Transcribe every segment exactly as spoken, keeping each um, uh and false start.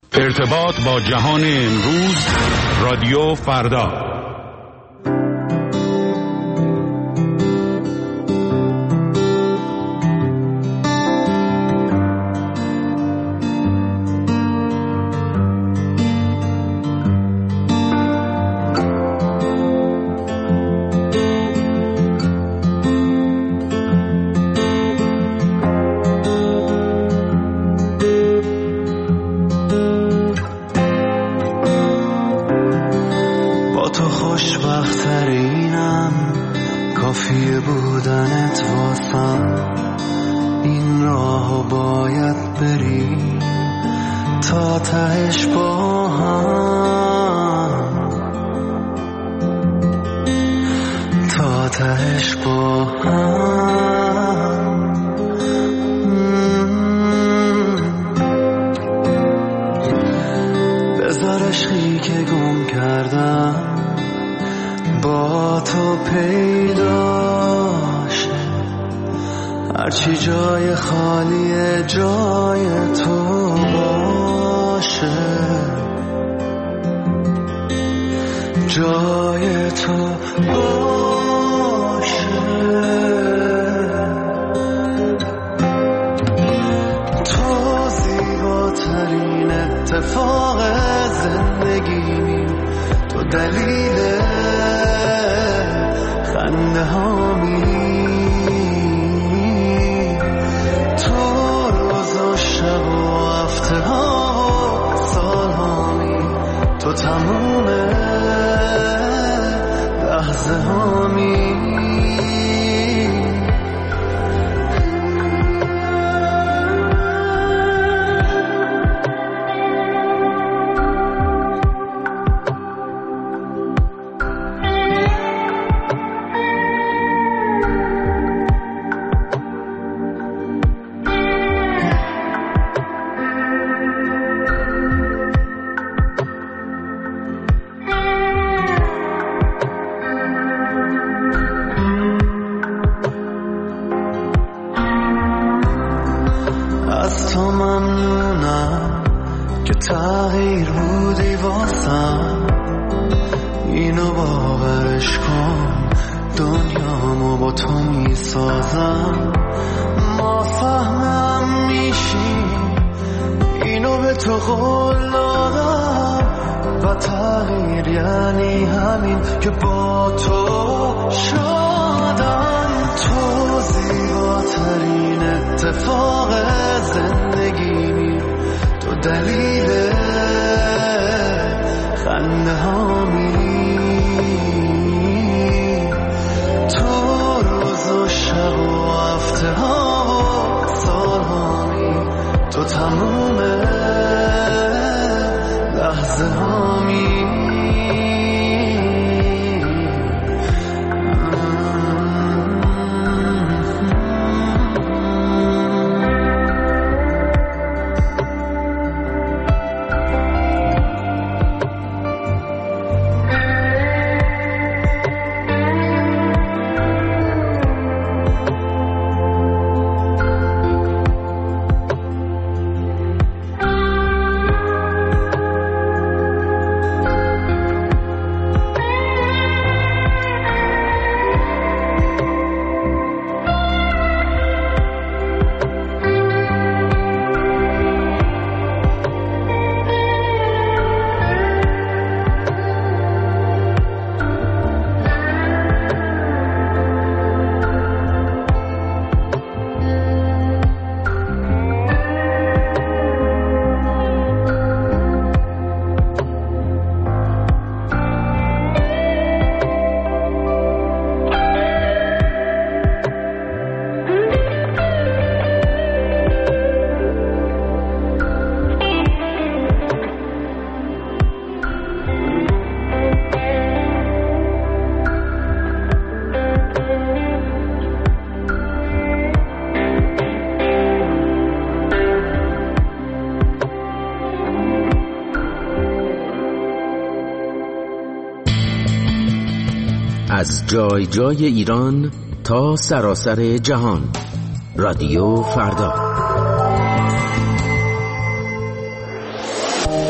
ارتباط با جهان امروز، رادیو فردا. از جای جای ایران تا سراسر جهان، رادیو فردا.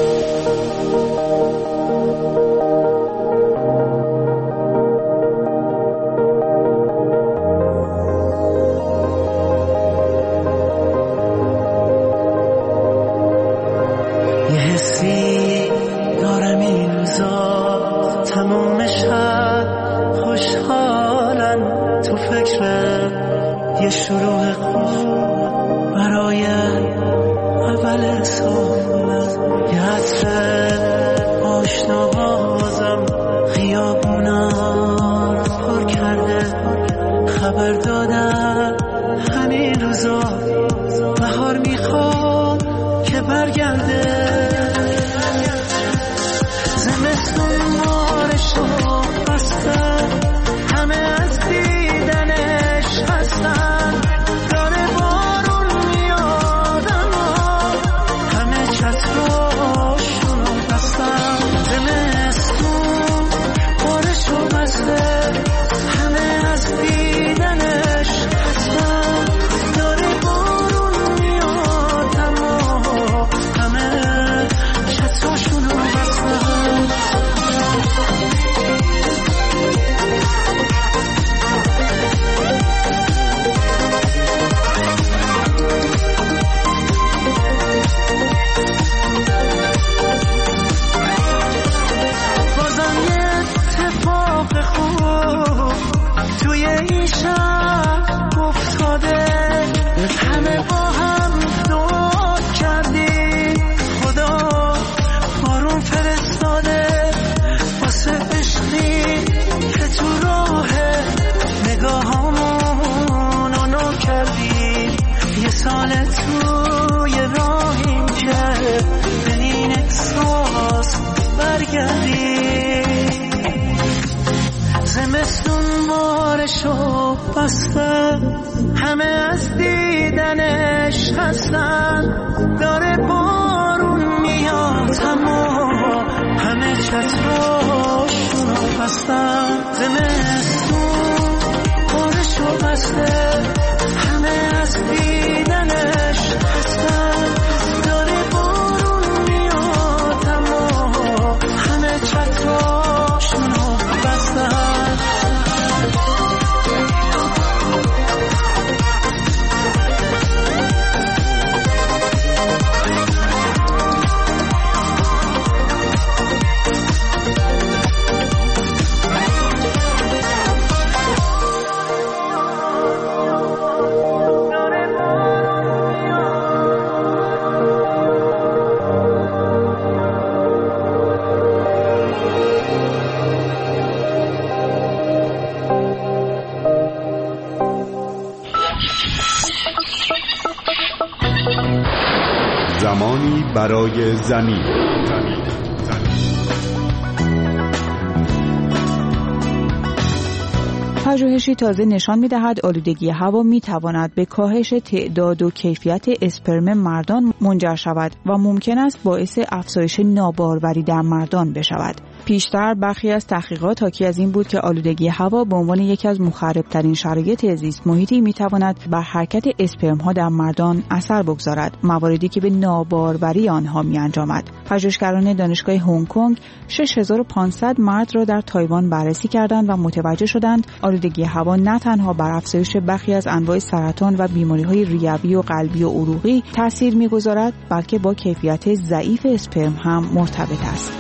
همه از دیدنش خستن داره بارون میاد اما همه چتراشونو بستن زمستون بارشو بسته همه از دیدنش خستن داره بارون میاد اما همه چتراشونو بستن زمانی برای زمین. پژوهشی تازه نشان می‌دهد آلودگی هوا می‌تواند به کاهش تعداد و کیفیت اسپرم مردان منجر شود و ممکن است باعث افزایش ناباروری در مردان بشود. پیشتر برخی از تحقیقات حاکی از این بود که آلودگی هوا به عنوان یکی از مخرب‌ترین شرایط زیست محیطی می‌تواند بر حرکت اسپرم‌ها در مردان اثر بگذارد، مواردی که به ناباروری آنها می‌انجامد. پژوهشگران دانشگاه هنگ کنگ شش هزار و پانصد مرد را در تایوان بررسی کردند و متوجه شدند آلودگی هوا نه تنها بر افزایش برخی از انواع سرطان و بیماری‌های ریوی و قلبی و عروقی تأثیر می‌گذارد، بلکه با کیفیت ضعیف اسپرم هم مرتبط است.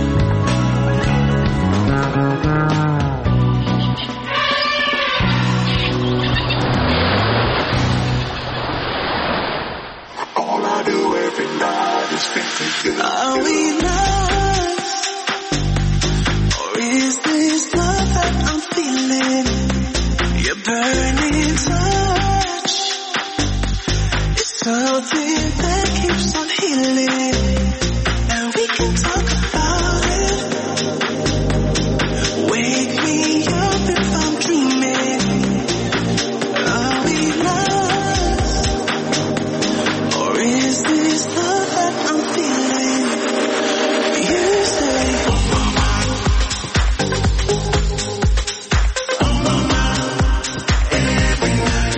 Are we lost? Or is this love that I'm feeling? Your burning touch is something that keeps on healing. And we can talk about it. Wake me up if I'm dreaming. Are we lost? Or is this love that I'm feeling? You say, oh my mind, oh my mind, every night.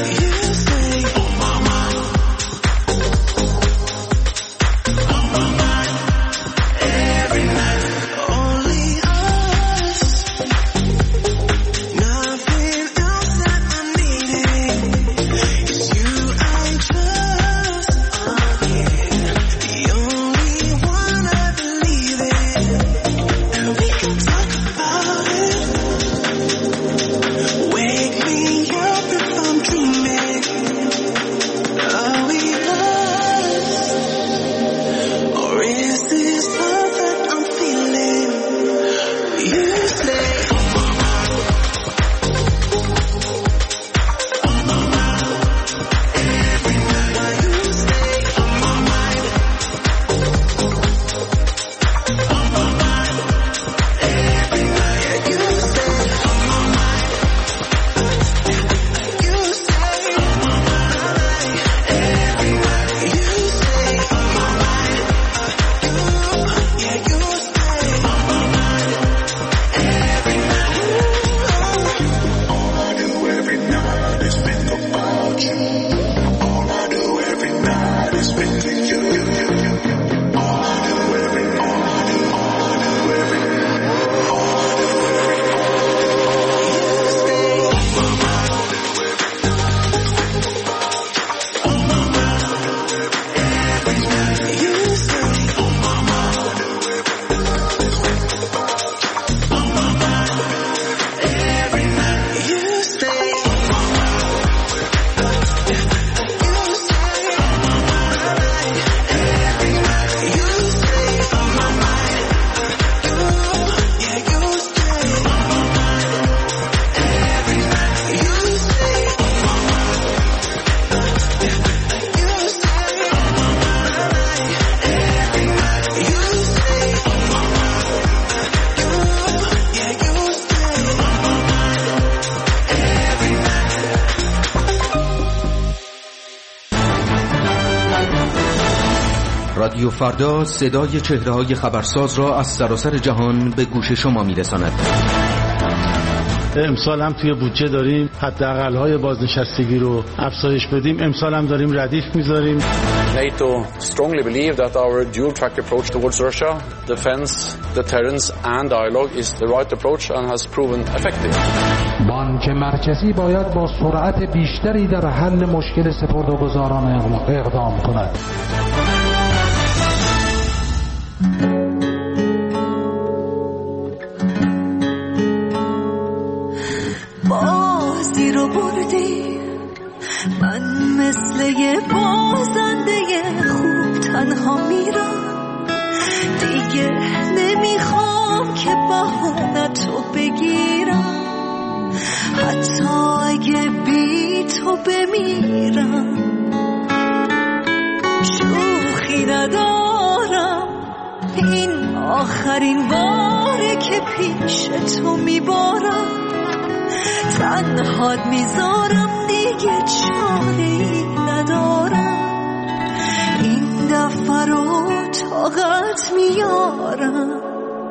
رادیو فردا صدای چهره‌های خبرساز را از سراسر جهان به گوش شما می‌رساند. امسال هم توی بودجه داریم حداقل‌های بازنشستگی رو افزایش بدیم. امسال هم داریم ردیف می‌ذاریم. NATO strongly believe that our dual track approach towards Russia, defense, deterrence and dialogue is the right approach and has proven effective. بانک مرکزی باید با سرعت بیشتری در حل مشکل سپرده‌گذاران اقدام کند. بازی رو بردی، من مثل یه بازنده خوب تنها میرم، دیگه نمیخوام که بهونتو بگیرم، حتی اگه بی تو بمیرم. شوخی ندارم، این آخرین باره که پیش تو میبارم، تنهاد میذارم دیگه چاره‌ای ندارم، این دفعه رو طاقت میارم.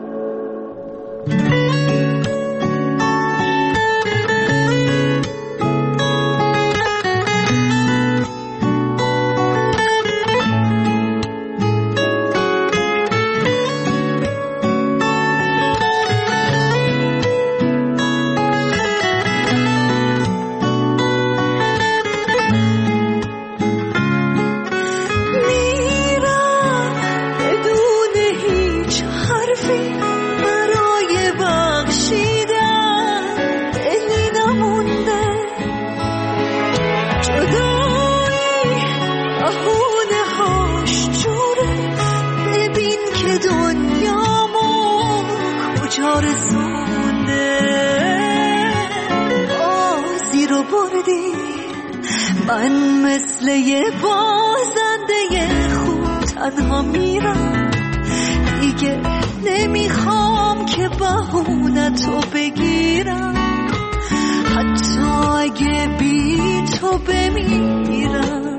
من مثل یه بازنده خوب تنها میرم، دیگه نمیخوام که بهونتو بگیرم، حتی اگه بی تو بمیرم.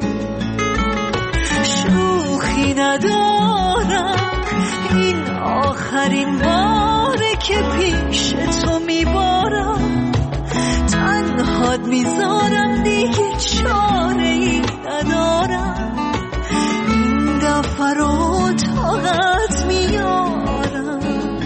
شوخی ندارم، این آخرین باره که پیش تو میبارم، تنهاد میذارم دیگه چاره‌ای ندارم، این دفعه رو طاقت میارم.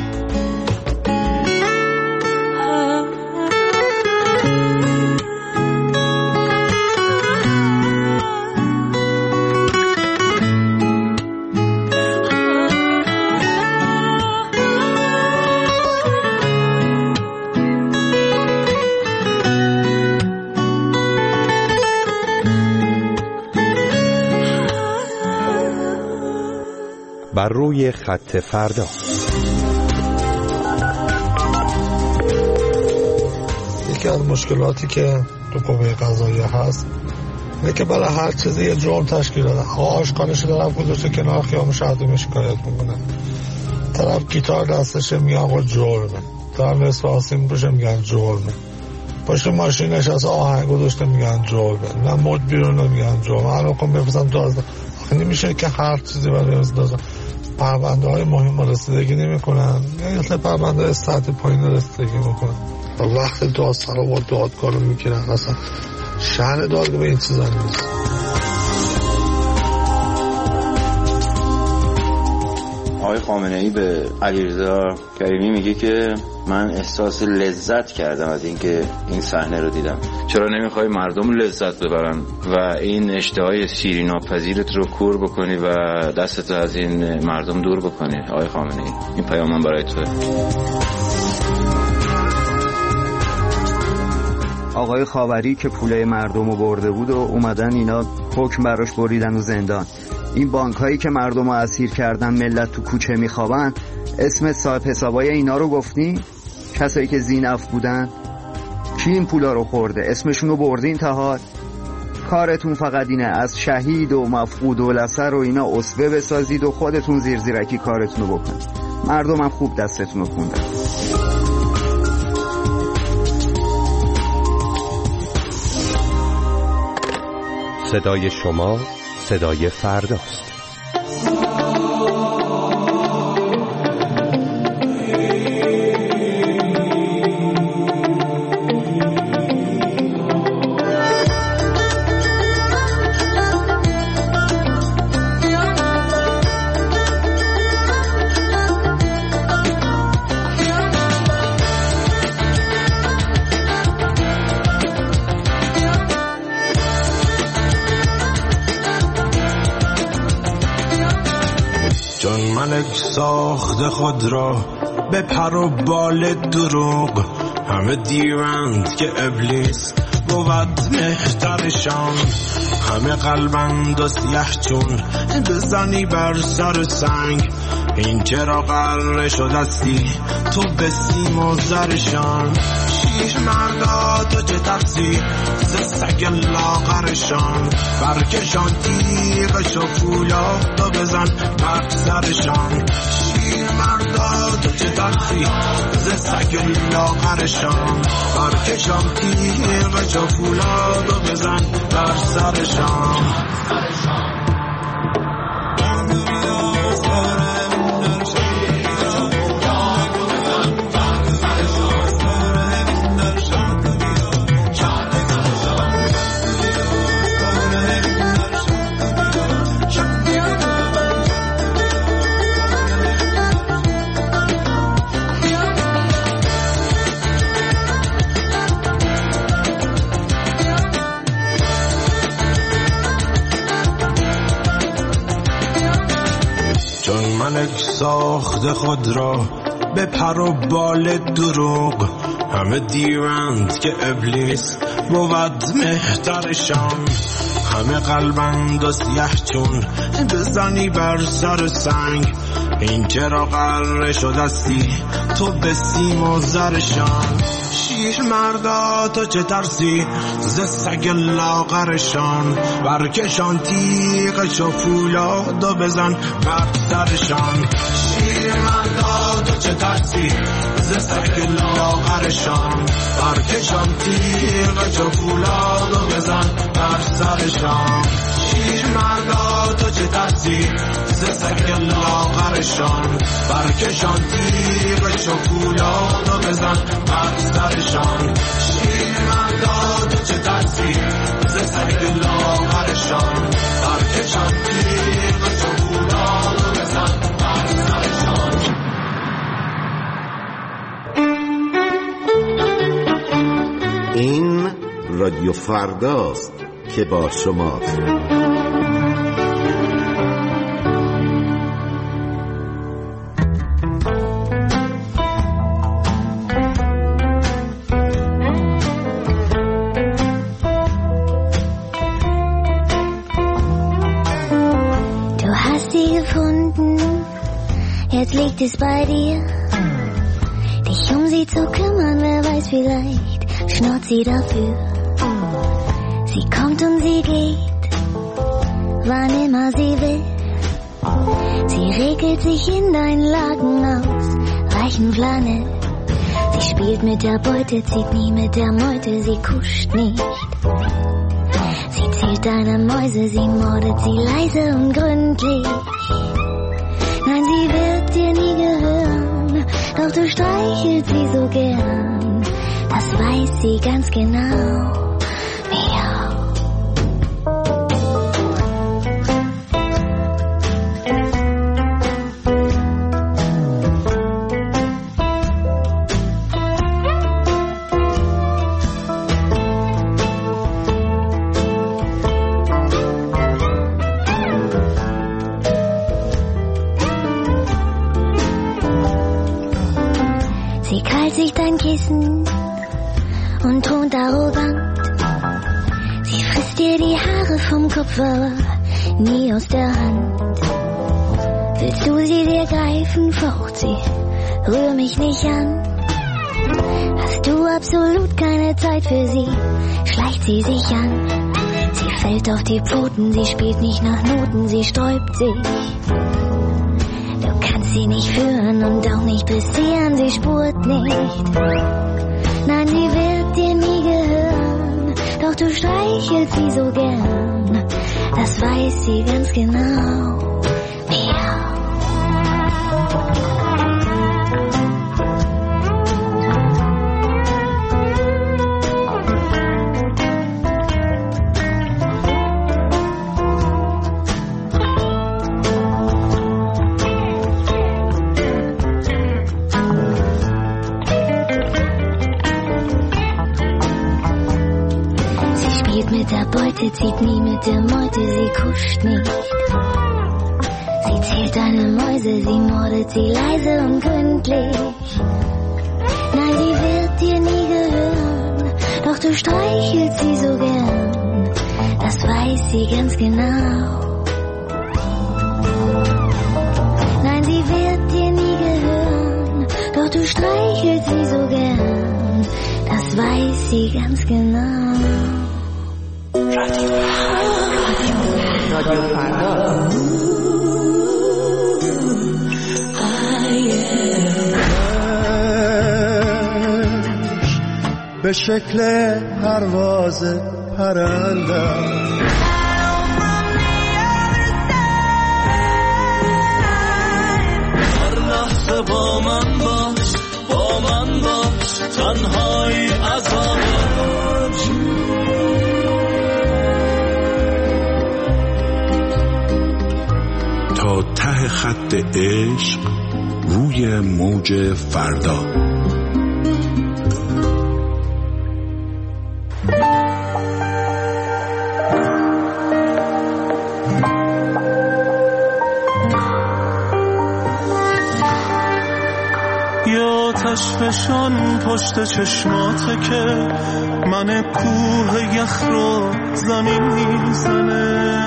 بر روی خط فردا. یکی از مشکلاتی که تو قوه قضاییه هست اینه که برای هر چیزی یه جرم تشکیل دادن. آشکارش طرف گذاشته کنار خیام شهرداری شکایت میکنه، طرف گیتار دستشه میگن آقا جرمه، طرف نصف آسیم بشه میگن جرمه، پشت ماشینش از آهنگ گذاشته میگن جرمه، نه مد بیرون میگن جرمه. الان کن بفرستم دازده. آخه نمیشه که هر چیزی برای دازده. پرونده های مهم رسیدگی نمی کنن، یا یه پرونده های سطح پایین رسیدگی میکنن و وقت داستان رو با دادگاه رو میگیرن. اصلا شأن دادگاه به این چیزا نیست. آقای خامنه‌ای به علیرضا کریمی میگه که من احساس لذت کردم از اینکه این صحنه رو دیدم. چرا نمیخوای مردم لذت ببرن و این اشتهای سیری ناپذیرت رو کور بکنی و دستت از این مردم دور بکنی؟ آقای خامنه‌ای، این پیام من برای توه. آقای خاوری که پوله مردم رو برده بود و اومدن اینا حکم براش بریدن و زندان. این بانک هایی که مردم رو اسیر کردن، ملت تو کوچه میخوابن، اسم صاحب حسابای اینا رو گفتین؟ کسایی که زینف بودن؟ کی این پولا رو خورده؟ اسمشون رو بردین تاها؟ کارتون فقط اینه از شهید و مفقود و لسر و اینا اسوه بسازید و خودتون زیر زیرکی کارتون رو بکنید. مردم هم خوب دستتون رو خوندن. صدای شما صدای فرداست. چون ملک ساخت خود را به پر و بال دروغ، همه دیوند که ابلیس بود مهترشان. همه قلبند و سیه چون بزنی بر سر سنگ، این چرا قراره شدستی تو به سیم و زرشان. شیر مردا تو چه ترسی ز سگ لاغرشان، برکشان تیغش و فولاد و بزن بر سرشان. شیر مردا تو چه ترسی ز سگ لاغرشان، برکشان تیغش و فولاد و بزن بر سرشان. ملک ساخت خود را به پر و بال دروغ، همه دیوند که ابلیس بود مهترشان. همه قلبند و سیه چون بزنی بر سر سنگ، این چرا قراره شدستی تو به سیم و زرشان. شیر مردا تو چه ترسی ز سگ لاغرشان، برکشان تیغش و فولاد و بزن بر سرشان. شیر مردا تو چه ترسی ز سگ لاغرشان، برکشان تیغش و فولاد و بزن بر سرشان. شیر مردا تو چه ترسی ز سگ لاغرشان، برکشان تیغش و فولاد و بزن بر سرشان. شیر مردا تو چه ترسی ز سگ لاغرشان، برکشان تیغش و فولاد و بزن بر سرشان. این رادیو فرداست که با شماست. Jetzt liegt es bei dir, dich um sie zu kümmern, wer weiß, vielleicht schnurrt sie dafür. Sie kommt und sie geht, wann immer sie will. Sie regelt sich in deinen Laken aus weichen Flanell. Sie spielt mit der Beute, zieht nie mit der Meute, sie kuscht nicht. Sie zählt deine Mäuse, sie mordet sie leise und gründlich. Nein, sie wird dir nie gehören, doch du streichelst sie so gern. Das weiß sie ganz genau. Miau. Sich dein Kissen und thront arrogant. Sie frisst dir die Haare vom Kopf, aber nie aus der Hand. Willst du sie dir greifen, faucht sie, rühr mich nicht an. Hast du absolut keine Zeit für sie, schleicht sie sich an. Sie fällt auf die Pfoten, sie spielt nicht nach Noten, sie sträubt sich. Sie nicht führen und auch nicht dressieren, sie spurt nicht. Nein, sie wird dir nie gehören, doch du streichelst sie so gern. Das weiß sie ganz genau. Miau. Mit der Beute, zieht nie mit der Meute, sie kuscht nicht. Sie zählt deine Mäuse, sie mordet sie leise und gründlich. Nein, sie wird dir nie gehören, doch du streichelst sie so gern, das weiß sie ganz genau. Nein, sie wird dir nie gehören, doch du streichelst sie so gern, das weiß sie ganz genau. Radio Farda. به شکل پرواز پرندم هر لحظه با من باش، با من باش، تنهایی عذابش. تا ته خط عشق روی موج فردا. فشان پشت چشماته که من کوه یخ رو زمین میزنه،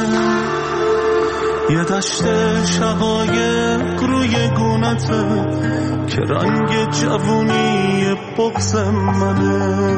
یه دشت شقایق روی گونته که رنگ جوونی بغض منه.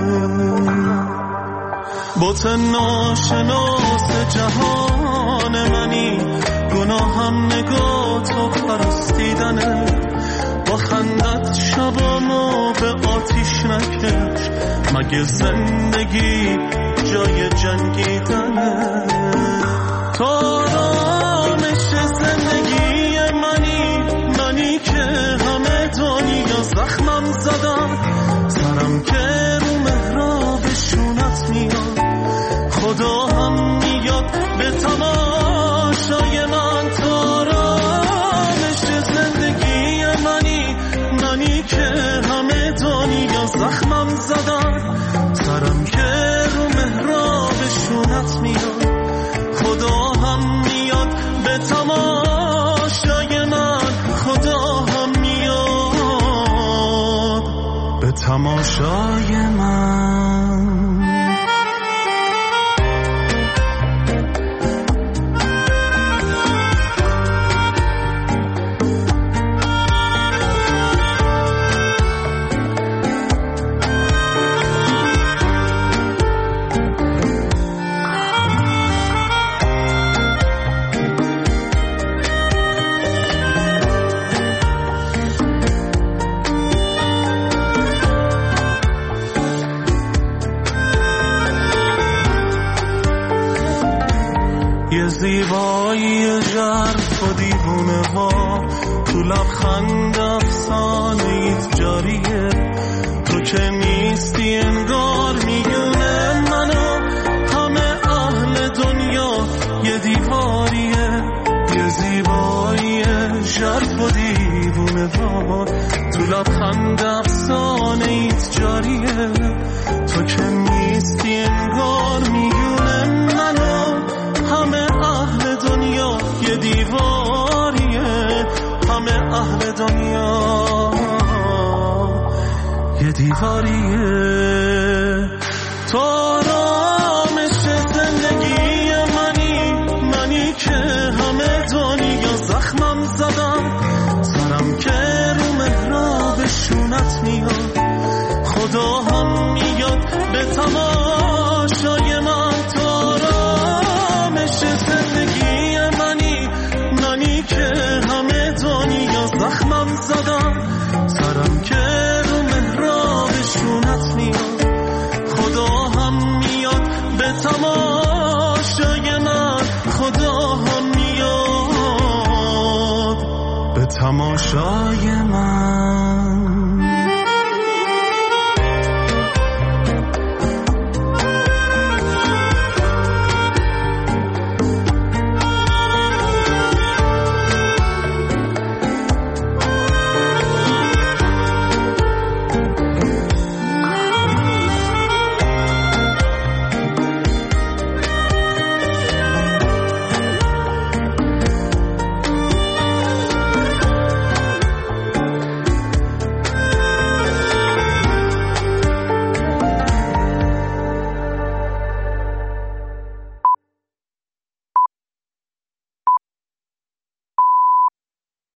بت ناشناس جهان منی، گناهم نگاه تو پرستیدنه. با خندت شبامو به آتیش نکش، مگه زندگی جای جنگیدنه؟ تو آرامش زندگی منی، منی که همه دنیا زخمم زدم، سرم که رو محراب شونت میاد، خدا هم میاد به تماشای من. تو آرامش زندگی منی، منی که همه دنیا زخمم زدم، سرم که رو محراب شونت میاد، خدا هم میاد به تماشای من، خدا هم میاد به تماشای من. زیبایی ژرف و دیوونه ها، تو لبخند افسانه ایت جاریه. تو که نیستی انگار میونه منو، همه اهل دنیا یه دیواریه. یه زیبایی ژرف و دیوونه ها، تو لبخند افسانه ایت جاریه. تو که نیستی انگار میونه منو، همه اهل دنیا یه دیواریه. همه اهل دنیا یه دیواریه. تو آرامش زندگی منی، منی که همه دنیا زخمم زدم، سرم که رو محراب شونت میاد، خدا هم میاد به تماشای من. تو آرامش زندگی منی، منی که همه دنیا زخمم زدم، سرم که رو محراب شونت میاد، خدا هم میاد به تماشای من، خدا هم میاد به تماشای من.